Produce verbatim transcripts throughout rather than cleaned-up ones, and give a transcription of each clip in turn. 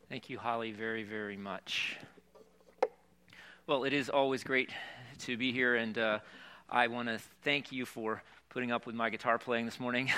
Thank you, Holly, very, very much. Well, it is always great to be here, and uh, I want to thank you for putting up with my guitar playing this morning.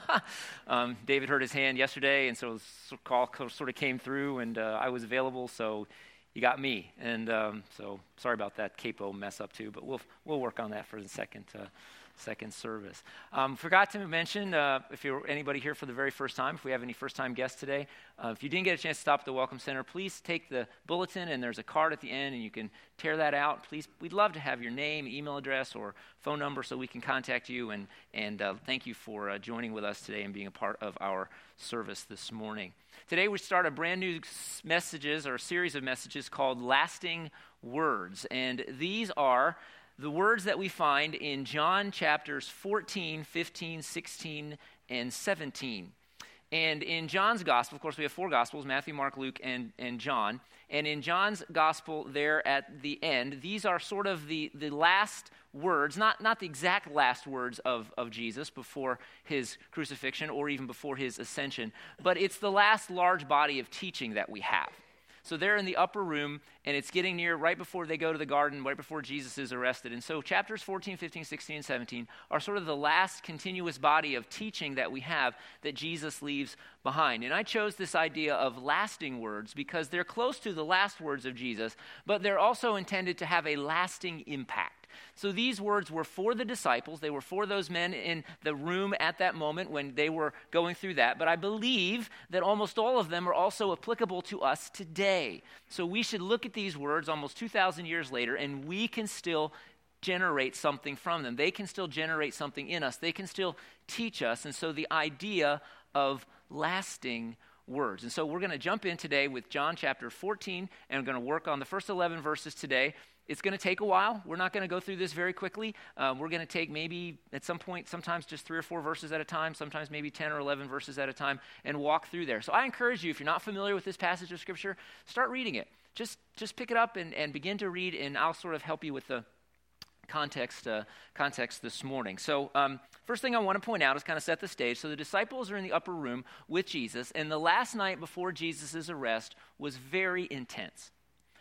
um, David hurt his hand yesterday, and so the call sort of came through, and uh, I was available, so you got me. And um, so sorry about that capo mess up too, but we'll we'll work on that for the second uh, second service. Um, forgot to mention, uh, if you're anybody here for the very first time, if we have any first-time guests today, uh, if you didn't get a chance to stop at the Welcome Center, please take the bulletin, and there's a card at the end, and you can tear that out. Please, we'd love to have your name, email address, or phone number so we can contact you, and, and uh, thank you for uh, joining with us today and being a part of our service this morning. Today we start a brand new messages, or a series of messages called Lasting Words, and these are the words that we find in John chapters fourteen, fifteen, sixteen, and seventeen. And in John's gospel, of course, we have four gospels, Matthew, Mark, Luke, and, and John. And in John's gospel there at the end, these are sort of the, the last words, not, not the exact last words of, of Jesus before his crucifixion or even before his ascension, but it's the last large body of teaching that we have. So they're in the upper room, and it's getting near right before they go to the garden, right before Jesus is arrested. And so chapters fourteen, fifteen, sixteen, and seventeen are sort of the last continuous body of teaching that we have that Jesus leaves behind. And I chose this idea of lasting words because they're close to the last words of Jesus, but they're also intended to have a lasting impact. So these words were for the disciples. They were for those men in the room at that moment when they were going through that. But I believe that almost all of them are also applicable to us today. So we should look at these words almost two thousand years later, and we can still generate something from them. They can still generate something in us. They can still teach us. And so the idea of lasting words. And so we're going to jump in today with John chapter fourteen, and we're going to work on the first eleven verses today. It's going to take a while. We're not going to go through this very quickly. Um, we're going to take maybe at some point, sometimes just three or four verses at a time, sometimes maybe ten or eleven verses at a time, and walk through there. So I encourage you, if you're not familiar with this passage of Scripture, start reading it. Just just pick it up and, and begin to read, and I'll sort of help you with the context uh, context this morning. So um, first thing I want to point out is kind of set the stage. So the disciples are in the upper room with Jesus, and the last night before Jesus' arrest was very intense.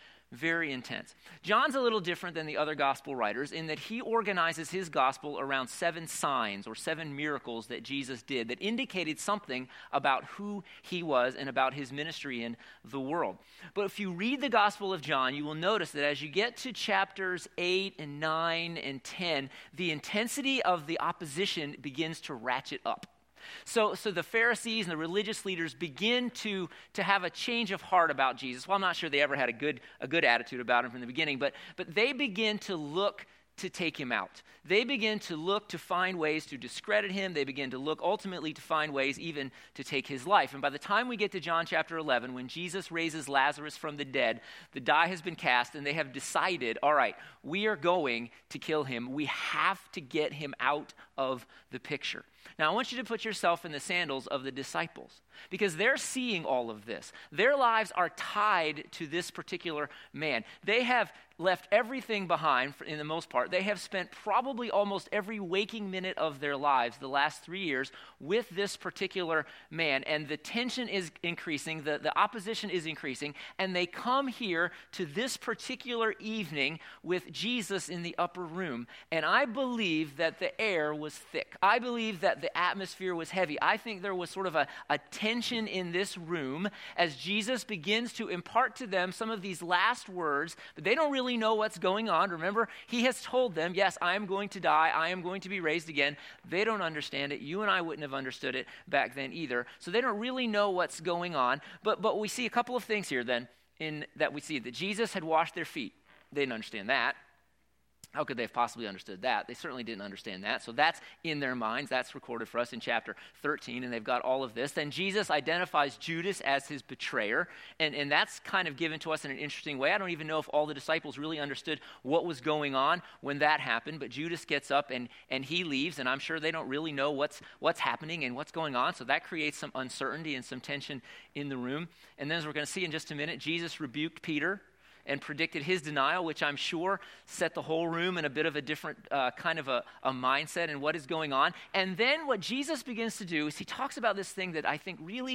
Very intense. John's a little different than the other gospel writers in that he organizes his gospel around seven signs or seven miracles that Jesus did that indicated something about who he was and about his ministry in the world. But if you read the Gospel of John, you will notice that as you get to chapters eight and nine and ten, the intensity of the opposition begins to ratchet up. So, so the Pharisees and the religious leaders begin to, to have a change of heart about Jesus. Well, I'm not sure they ever had a good a good attitude about him from the beginning, but but they begin to look to take him out. They begin to look to find ways to discredit him. They begin to look ultimately to find ways even to take his life. And by the time we get to John chapter eleven, when Jesus raises Lazarus from the dead, the die has been cast, and they have decided, all right, we are going to kill him. We have to get him out of the picture. Now, I want you to put yourself in the sandals of the disciples because they're seeing all of this. Their lives are tied to this particular man. They have left everything behind for, in the most part. They have spent probably almost every waking minute of their lives the last three years with this particular man. And the tension is increasing, the, the opposition is increasing, and they come here to this particular evening with Jesus in the upper room. And I believe that the air was thick. I believe that the atmosphere was heavy. I think there was sort of a, a tension in this room as Jesus begins to impart to them some of these last words, but they don't really know what's going on. Remember, he has told them, yes, I am going to die. I am going to be raised again. They don't understand it. You and I wouldn't have understood it back then either. So they don't really know what's going on. But but we see a couple of things here then in that we see that Jesus had washed their feet. They didn't understand that. How could they have possibly understood that? They certainly didn't understand that. So that's in their minds. That's recorded for us in chapter thirteen, and they've got all of this. Then Jesus identifies Judas as his betrayer, and, and that's kind of given to us in an interesting way. I don't even know if all the disciples really understood what was going on when that happened, but Judas gets up and, and he leaves, and I'm sure they don't really know what's, what's happening and what's going on, so that creates some uncertainty and some tension in the room. And then as we're going to see in just a minute, Jesus rebuked Peter and predicted his denial, which I'm sure set the whole room in a bit of a different uh, kind of a, a mindset and what is going on. And then what Jesus begins to do is he talks about this thing that I think really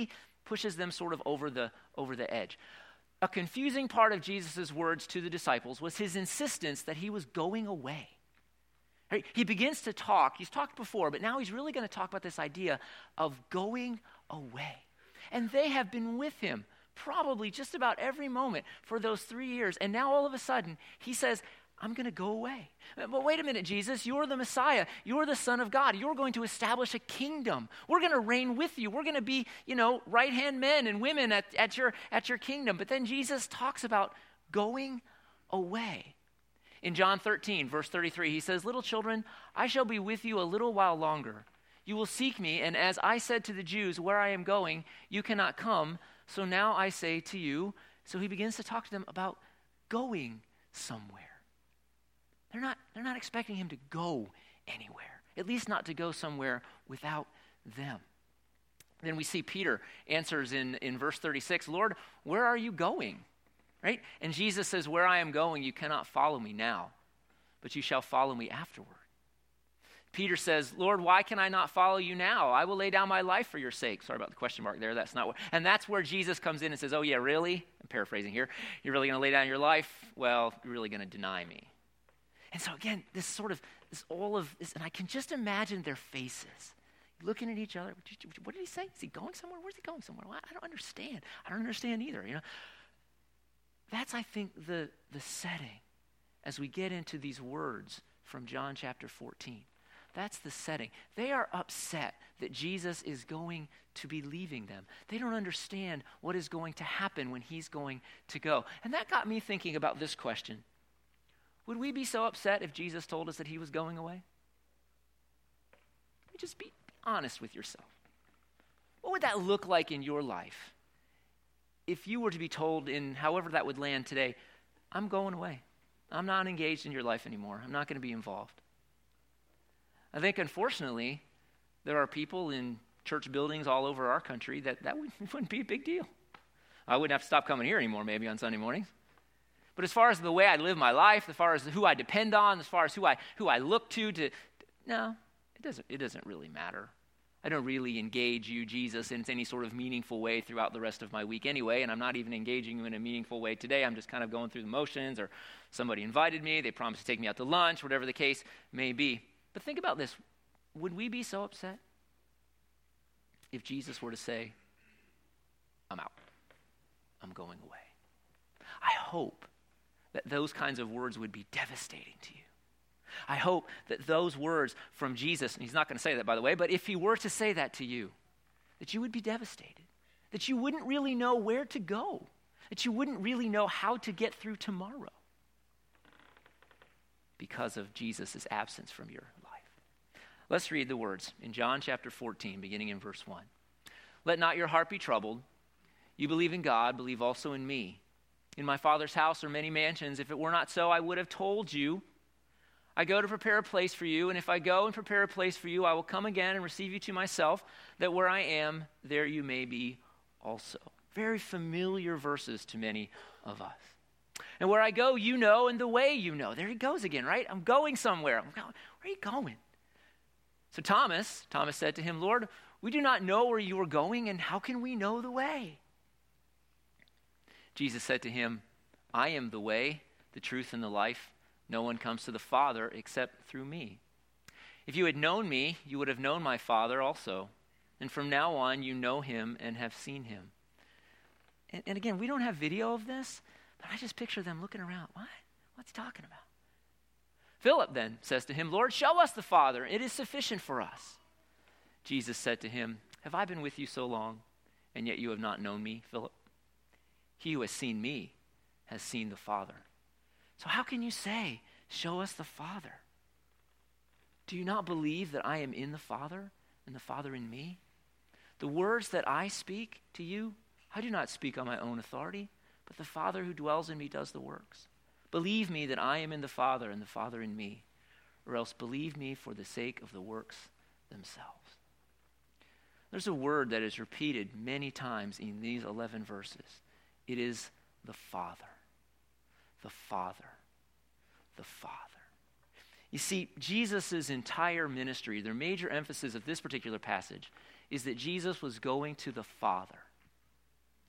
pushes them sort of over the, over the edge. A confusing part of Jesus' words to the disciples was his insistence that he was going away. Right? He begins to talk. He's talked before, but now he's really going to talk about this idea of going away. And they have been with him probably just about every moment for those three years. And now all of a sudden, he says, I'm going to go away. But wait a minute, Jesus, you're the Messiah. You're the Son of God. You're going to establish a kingdom. We're going to reign with you. We're going to be, you know, right-hand men and women at, at, your, at your kingdom. But then Jesus talks about going away. In John thirteen, verse thirty-three, he says, little children, I shall be with you a little while longer. You will seek me, and as I said to the Jews, where I am going, you cannot come. So now I say to you, so he begins to talk to them about going somewhere. They're not, they're not expecting him to go anywhere, at least not to go somewhere without them. Then we see Peter answers in, in verse thirty-six, Lord, where are you going? Right? And Jesus says, where I am going, you cannot follow me now, but you shall follow me afterward. Peter says, Lord, why can I not follow you now? I will lay down my life for your sake. Sorry about the question mark there. That's not what. And that's where Jesus comes in and says, oh yeah, really? I'm paraphrasing here. You're really going to lay down your life? Well, you're really going to deny me. And so again, this sort of, this all of this, and I can just imagine their faces looking at each other. What did he say? Is he going somewhere? Where's he going somewhere? Well, I don't understand. I don't understand either, you know. That's, I think, the, the setting as we get into these words from John chapter fourteen. That's the setting. They are upset that Jesus is going to be leaving them. They don't understand what is going to happen when he's going to go. And that got me thinking about this question. Would we be so upset if Jesus told us that he was going away? Just be honest with yourself. What would that look like in your life if you were to be told, in however that would land today, I'm going away. I'm not engaged in your life anymore. I'm not going to be involved. I think, unfortunately, there are people in church buildings all over our country that that wouldn't, wouldn't be a big deal. I wouldn't have to stop coming here anymore maybe on Sunday mornings. But as far as the way I live my life, as far as who I depend on, as far as who I who I look to, to no, it doesn't it doesn't really matter. I don't really engage you, Jesus, in any sort of meaningful way throughout the rest of my week anyway, and I'm not even engaging you in a meaningful way today. I'm just kind of going through the motions, or somebody invited me, they promised to take me out to lunch, whatever the case may be. But think about this. Would we be so upset if Jesus were to say, I'm out. I'm going away? I hope that those kinds of words would be devastating to you. I hope that those words from Jesus, and he's not going to say that, by the way, but if he were to say that to you, that you would be devastated, that you wouldn't really know where to go, that you wouldn't really know how to get through tomorrow because of Jesus' absence from your life. Let's read the words in John chapter fourteen, beginning in verse one. Let not your heart be troubled. You believe in God, believe also in me. In my Father's house are many mansions. If it were not so, I would have told you. I go to prepare a place for you, and if I go and prepare a place for you, I will come again and receive you to myself, that where I am, there you may be also. Very familiar verses to many of us. And where I go, you know, and the way you know. There he goes again, right? I'm going somewhere. I'm going, where are you going? So Thomas, Thomas said to him, Lord, we do not know where you are going, and how can we know the way? Jesus said to him, I am the way, the truth, and the life. No one comes to the Father except through me. If you had known me, you would have known my Father also. And from now on, you know him and have seen him. And, and again, we don't have video of this, but I just picture them looking around. What? What's he talking about? Philip then says to him, Lord, show us the Father. It is sufficient for us. Jesus said to him, have I been with you so long, and yet you have not known me, Philip? He who has seen me has seen the Father. So how can you say, show us the Father? Do you not believe that I am in the Father and the Father in me? The words that I speak to you, I do not speak on my own authority, but the Father who dwells in me does the works. Believe me that I am in the Father and the Father in me, or else believe me for the sake of the works themselves. There's a word that is repeated many times in these eleven verses. It is the Father. The Father. The Father. You see, Jesus' entire ministry, their major emphasis of this particular passage, is that Jesus was going to the Father.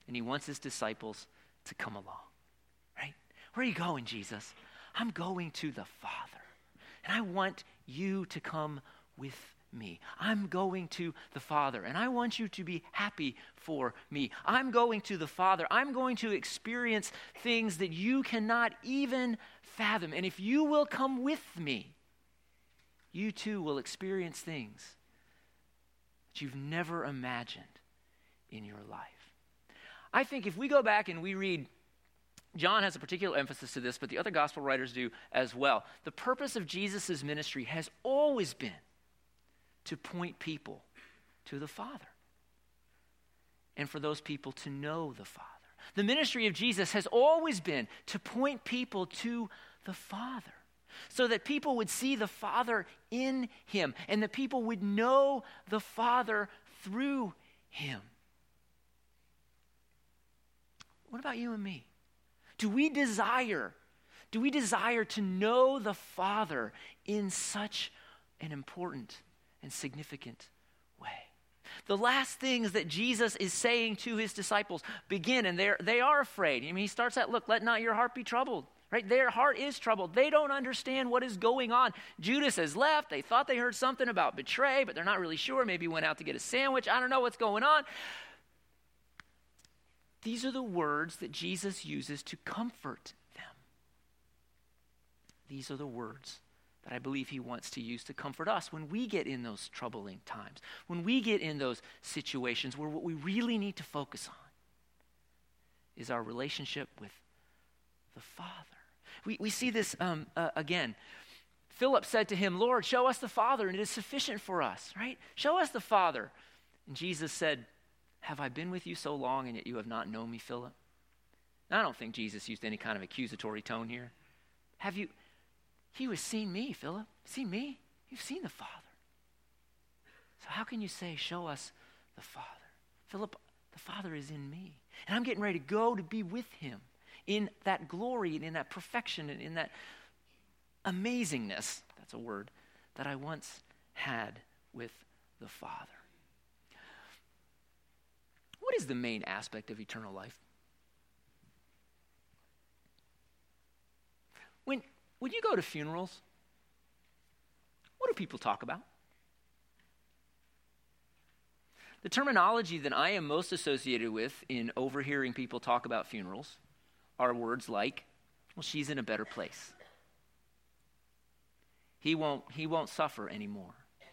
and he wants his disciples to come along, right? Where are you going, Jesus? I'm going to the Father, and I want you to come with me. I'm going to the Father, and I want you to be happy for me. I'm going to the Father. I'm going to experience things that you cannot even fathom, and if you will come with me, you too will experience things that you've never imagined in your life. I think if we go back and we read, John has a particular emphasis to this, but the other gospel writers do as well. The purpose of Jesus' ministry has always been to point people to the Father and for those people to know the Father. The ministry of Jesus has always been to point people to the Father so that people would see the Father in him and that people would know the Father through him. What about you and me? Do we desire, do we desire to know the Father in such an important and significant way? The last things that Jesus is saying to his disciples begin, and they're, they are afraid. I mean, he starts out, look, let not your heart be troubled. Right? Their heart is troubled. They don't understand what is going on. Judas has left. They thought they heard something about betray, but they're not really sure. Maybe he went out to get a sandwich. I don't know what's going on. These are the words that Jesus uses to comfort them. These are the words that I believe he wants to use to comfort us when we get in those troubling times, when we get in those situations where what we really need to focus on is our relationship with the Father. We, we see this um, uh, again. Philip said to him, Lord, show us the Father, and it is sufficient for us, right? Show us the Father. And Jesus said, have I been with you so long, and yet you have not known me, Philip? Now, I don't think Jesus used any kind of accusatory tone here. Have you, he was seen me, Philip. Seen me? You've seen the Father. So how can you say, show us the Father? Philip, the Father is in me. And I'm getting ready to go to be with him in that glory and in that perfection and in that amazingness, that's a word, that I once had with the Father. What is the main aspect of eternal life? When, when you go to funerals, what do people talk about? The terminology that I am most associated with in overhearing people talk about funerals are words like, well, she's in a better place. He won't, he won't suffer anymore.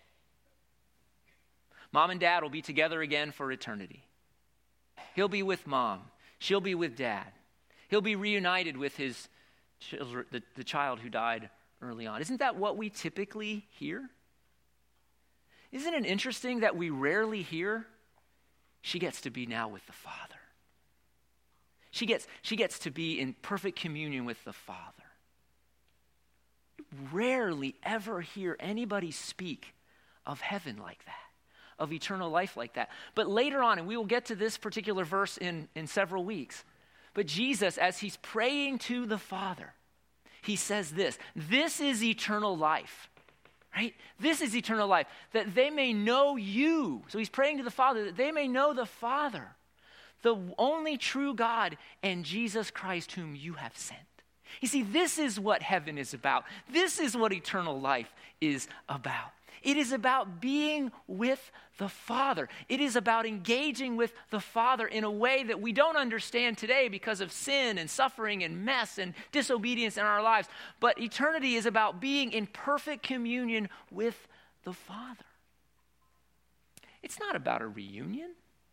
Mom and dad will be together again for eternity. He'll be with mom. She'll be with dad. He'll be reunited with his children, the, the child who died early on. Isn't that what we typically hear? Isn't it interesting that we rarely hear, she gets to be now with the Father? She gets, she gets to be in perfect communion with the Father. You rarely ever hear anybody speak of heaven like that, of eternal life like that. But later on, and we will get to this particular verse in, in several weeks, but Jesus, as he's praying to the Father, he says this, this is eternal life, right? This is eternal life, that they may know you. So he's praying to the Father, that they may know the Father, the only true God, and Jesus Christ whom you have sent. You see, this is what heaven is about. This is what eternal life is about. It is about being with the Father. It is about engaging with the Father in a way that we don't understand today because of sin and suffering and mess and disobedience in our lives. But eternity is about being in perfect communion with the Father. It's not about a reunion.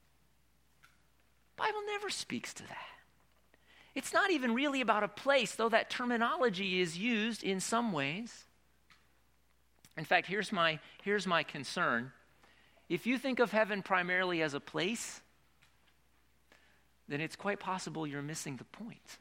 The Bible never speaks to that. It's not even really about a place, though that terminology is used in some ways. In fact, here's my, here's my concern. If you think of heaven primarily as a place, then it's quite possible you're missing the point.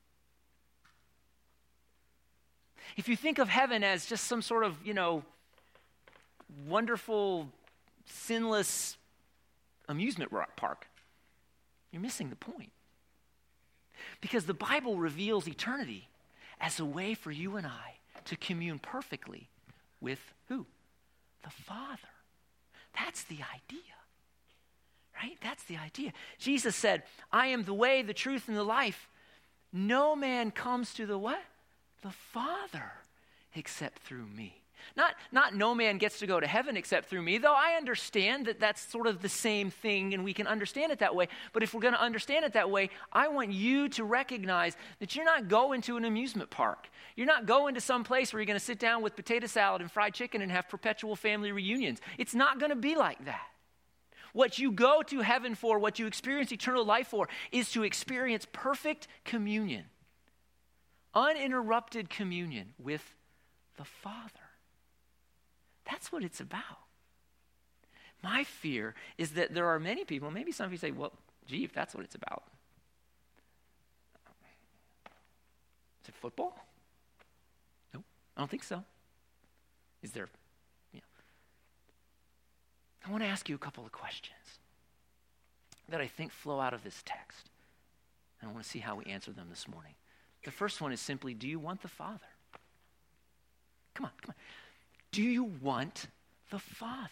If you think of heaven as just some sort of, you know, wonderful, sinless amusement park, you're missing the point. Because the Bible reveals eternity as a way for you and I to commune perfectly with who? The Father. That's the idea, right? That's the idea. Jesus said, I am the way, the truth, and the life. No man comes to the what? The Father except through me. Not, not no man gets to go to heaven except through me, though I understand that that's sort of the same thing and we can understand it that way. But if we're going to understand it that way, I want you to recognize that you're not going to an amusement park. You're not going to some place where you're going to sit down with potato salad and fried chicken and have perpetual family reunions. It's not going to be like that. What you go to heaven for, what you experience eternal life for, is to experience perfect communion, uninterrupted communion with the Father. That's what it's about. My fear is that there are many people, maybe some of you say, well, gee, if that's what it's about. Is it football? No, I don't think so. Is there, you know. I want to ask you a couple of questions that I think flow out of this text. And I want to see how we answer them this morning. The first one is simply, do you want the Father? Come on, come on. Do you want the Father?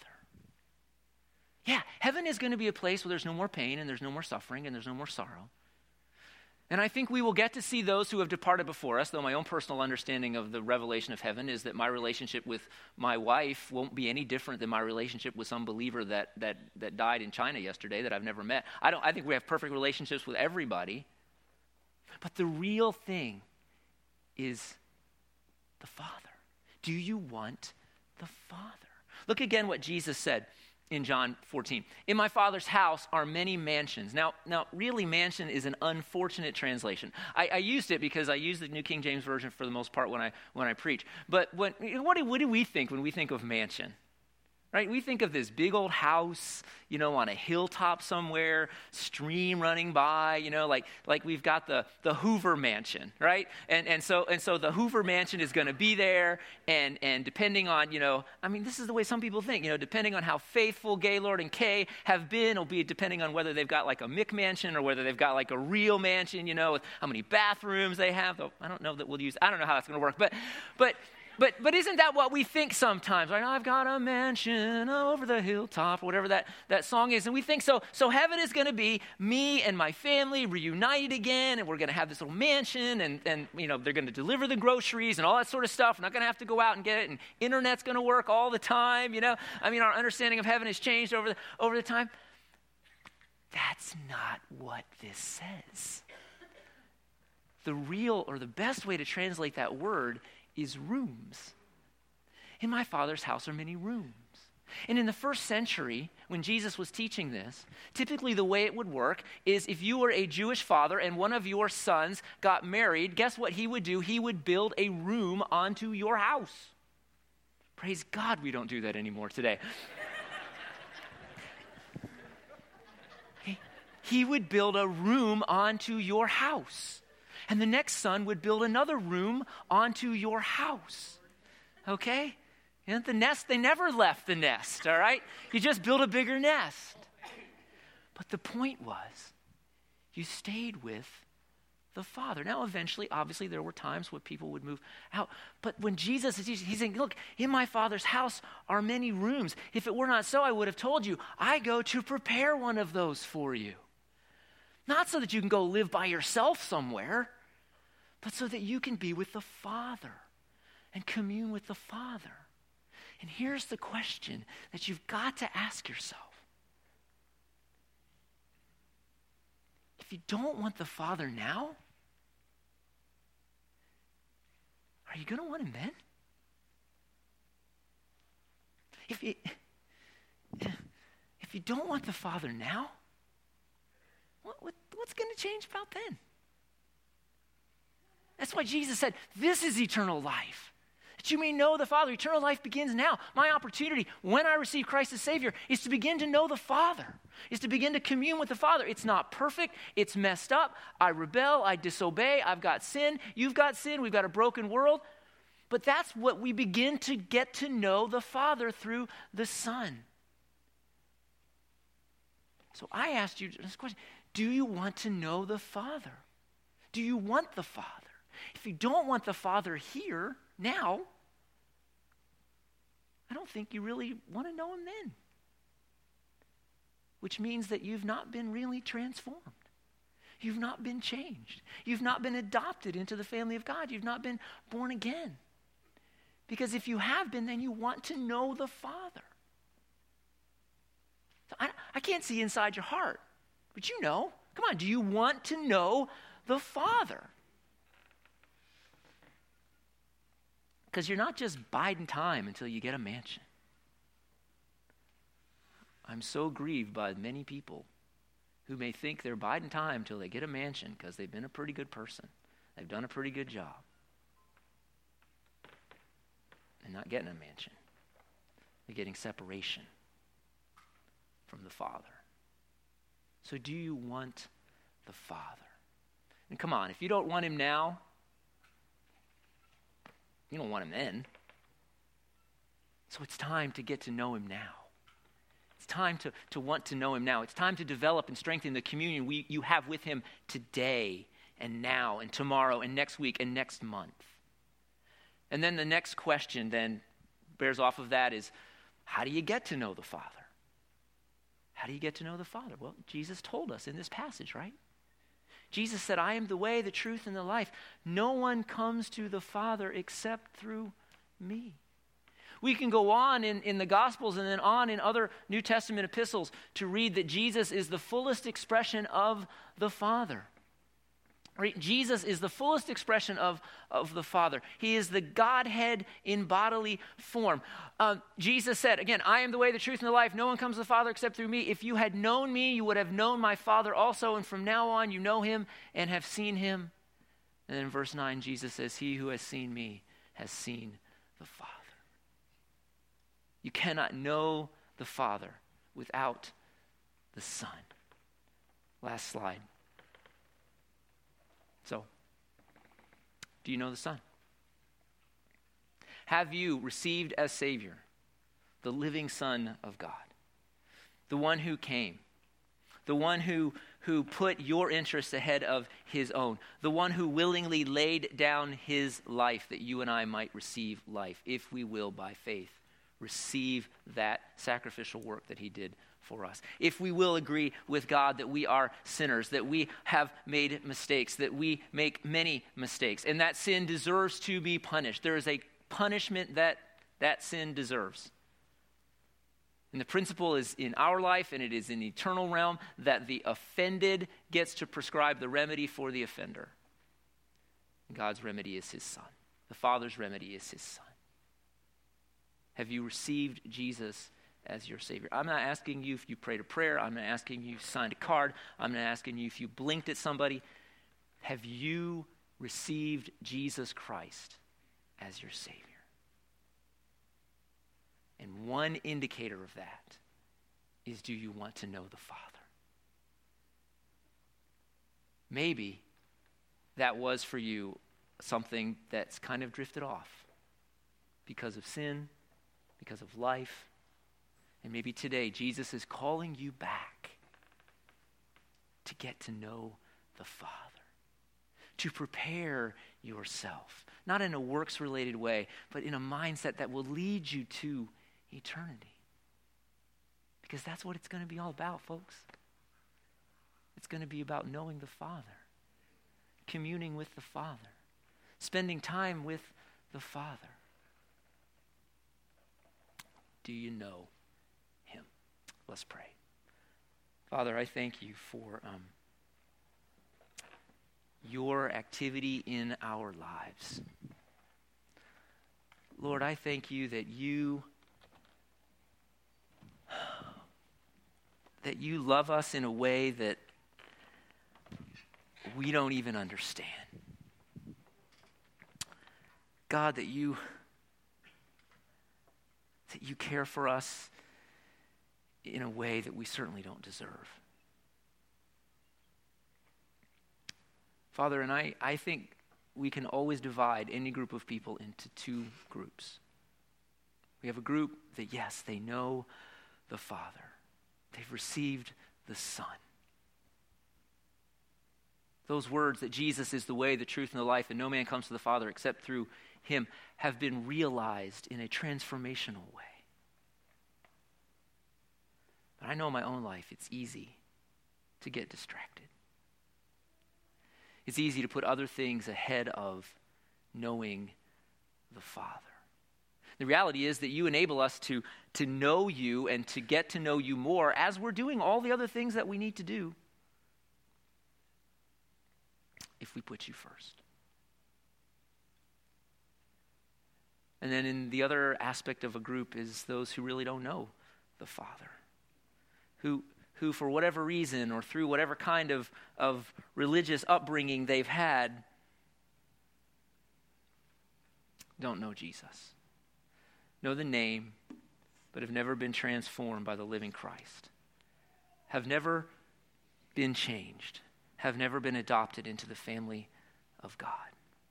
Yeah, heaven is going to be a place where there's no more pain and there's no more suffering and there's no more sorrow. And I think we will get to see those who have departed before us, though my own personal understanding of the revelation of heaven is that my relationship with my wife won't be any different than my relationship with some believer that that that died in China yesterday that I've never met. I don't I think we have perfect relationships with everybody. But the real thing is the Father. Do you want the Father? Look again what Jesus said in John fourteen. In my Father's house are many mansions. Now, now, really, mansion is an unfortunate translation. I, I used it because I use the New King James Version for the most part when I when I preach. But when, what, do, what do we think when we think of mansion? Right? We think of this big old house, you know, on a hilltop somewhere, stream running by, you know, like like we've got the the Hoover Mansion, right? And and so and so the Hoover Mansion is going to be there, and and depending on, you know, I mean, this is the way some people think, you know, depending on how faithful Gaylord and Kay have been, it'll be depending on whether they've got like a McMansion or whether they've got like a real mansion, you know, with how many bathrooms they have. Though I don't know that we'll use. I don't know how that's going to work, but but. But but isn't that what we think sometimes? Right? I've got a mansion over the hilltop, or whatever that, that song is. And we think so. So heaven is going to be me and my family reunited again, and we're going to have this little mansion, and, and you know, they're going to deliver the groceries and all that sort of stuff. We're not going to have to go out and get it, and internet's going to work all the time, you know. I mean, our understanding of heaven has changed over the, over the time. That's not what this says. The real, or the best way to translate that word is rooms. In my Father's house are many rooms. And in the first century, when Jesus was teaching this, typically the way it would work is if you were a Jewish father and one of your sons got married, guess what he would do? He would build a room onto your house. Praise God we don't do that anymore today. he, he would build a room onto your house. And the next son would build another room onto your house, okay? And the nest, they never left the nest, all right? You just built a bigger nest. But the point was, you stayed with the Father. Now, eventually, obviously, there were times when people would move out. But when Jesus is teaching, he's saying, look, in my Father's house are many rooms. If it were not so, I would have told you, I go to prepare one of those for you. Not so that you can go live by yourself somewhere, but so that you can be with the Father and commune with the Father. And here's the question that you've got to ask yourself. If you don't want the Father now, are you going to want him then? If you, if you don't want the Father now, what, what, what's going to change about then? That's why Jesus said, this is eternal life. That you may know the Father. Eternal life begins now. My opportunity, when I receive Christ as Savior, is to begin to know the Father, is to begin to commune with the Father. It's not perfect. It's messed up. I rebel. I disobey. I've got sin. You've got sin. We've got a broken world. But that's what we begin to get to know the Father through the Son. So I asked you this question. Do you want to know the Father? Do you want the Father? If you don't want the Father here, now, I don't think you really want to know him then. which means that you've not been really transformed. You've not been changed. You've not been adopted into the family of God. You've not been born again. Because if you have been, then you want to know the Father. So I, I can't see inside your heart, but you know. Come on, do you want to know the Father? Because you're not just biding time until you get a mansion. I'm so grieved by many people who may think they're biding time till they get a mansion because they've been a pretty good person. They've done a pretty good job. And not getting a mansion. They're getting separation from the Father. So do you want the Father? And come on, if you don't want him now, you don't want him then. So it's time to get to know him now. It's time to, to want to know him now. It's time to develop and strengthen the communion we, you have with him today and now and tomorrow and next week and next month. And then the next question then bears off of that is, how do you get to know the Father? How do you get to know the Father? Well, Jesus told us in this passage, right? Jesus said, I am the way, the truth, and the life. No one comes to the Father except through me. We can go on in, in the Gospels and then on in other New Testament epistles to read that Jesus is the fullest expression of the Father. Right? Jesus is the fullest expression of, of the Father. He is the Godhead in bodily form. Uh, Jesus said, again, I am the way, the truth, and the life. No one comes to the Father except through me. If you had known me, you would have known my Father also. And from now on, you know him and have seen him. And then in verse nine, Jesus says, he who has seen me has seen the Father. You cannot know the Father without the Son. Last slide. So, do you know the Son? Have you received as Savior the living Son of God? The one who came. The one who, who put your interests ahead of his own. The one who willingly laid down his life that you and I might receive life, if we will, by faith, receive that sacrificial work that he did for us. If we will agree with God that we are sinners, that we have made mistakes, that we make many mistakes, and that sin deserves to be punished. There is a punishment that that sin deserves. And the principle is in our life, and it is in the eternal realm, that the offended gets to prescribe the remedy for the offender. God's remedy is his Son. The Father's remedy is his Son. Have you received Jesus as your Savior? I'm not asking you if you prayed a prayer. I'm not asking you if you signed a card. I'm not asking you if you blinked at somebody. Have you received Jesus Christ as your Savior? And one indicator of that is, do you want to know the Father? Maybe that was for you something that's kind of drifted off because of sin, because of life. And maybe today Jesus is calling you back to get to know the Father, to prepare yourself, not in a works-related way, but in a mindset that will lead you to eternity. Because that's what it's going to be all about, folks. It's going to be about knowing the Father, communing with the Father, spending time with the Father. Do you know him? Let's pray. Father, I thank you for um, your activity in our lives. Lord, I thank you that you that you love us in a way that we don't even understand. God, that you that you care for us in a way that we certainly don't deserve. Father, and I, I think we can always divide any group of people into two groups. We have a group that, yes, they know the Father. They've received the Son. Those words that Jesus is the way, the truth, and the life, and no man comes to the Father except through him, have been realized in a transformational way. But I know in my own life it's easy to get distracted. It's easy to put other things ahead of knowing the Father. The reality is that you enable us to, to know you and to get to know you more as we're doing all the other things that we need to do if we put you first. And then in the other aspect of a group is those who really don't know the Father, who who for whatever reason or through whatever kind of, of religious upbringing they've had, don't know Jesus. Know the name, but have never been transformed by the living Christ. Have never been changed. Have never been adopted into the family of God.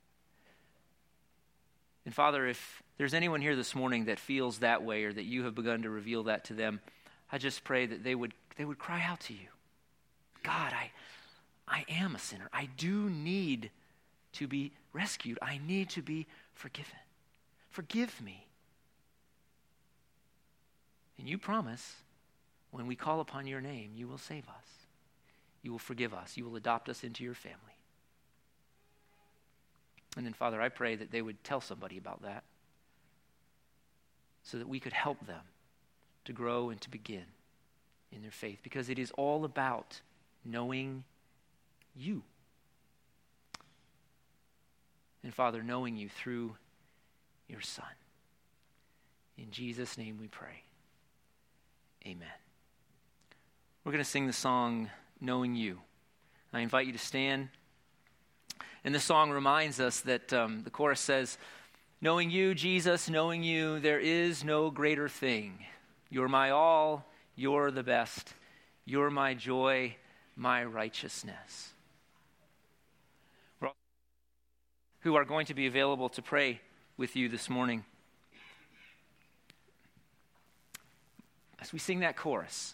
And Father, if there's anyone here this morning that feels that way or that you have begun to reveal that to them, I just pray that they would they would cry out to you. God, I, I am a sinner. I do need to be rescued. I need to be forgiven. Forgive me. And you promise when we call upon your name, you will save us. You will forgive us. You will adopt us into your family. And then, Father, I pray that they would tell somebody about that so that we could help them to grow and to begin in their faith, because it is all about knowing you. And Father, knowing you through your Son. In Jesus' name we pray. Amen. We're going to sing the song, Knowing You. I invite you to stand. And this song reminds us that um, the chorus says, knowing you, Jesus, knowing you, there is no greater thing. You're my all, you're the best. You're my joy, my righteousness. We're all who are going to be available to pray with you this morning. As we sing that chorus,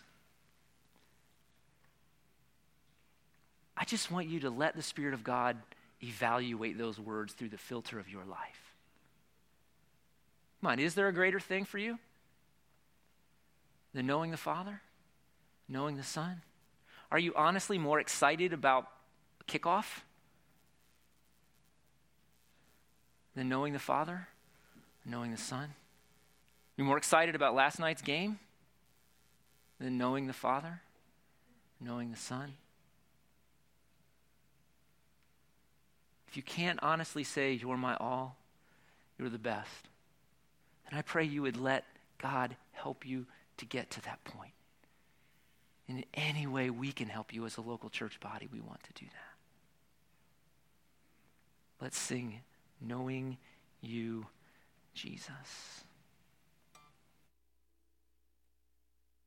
I just want you to let the Spirit of God evaluate those words through the filter of your life. Come on, is there a greater thing for you than knowing the Father, knowing the Son? Are you honestly more excited about kickoff than knowing the Father, knowing the Son? You're more excited about last night's game than knowing the Father, knowing the Son? If you can't honestly say, you're my all, you're the best, then I pray you would let God help you to get to that point. And in any way we can help you as a local church body, we want to do that. Let's sing, Knowing You, Jesus.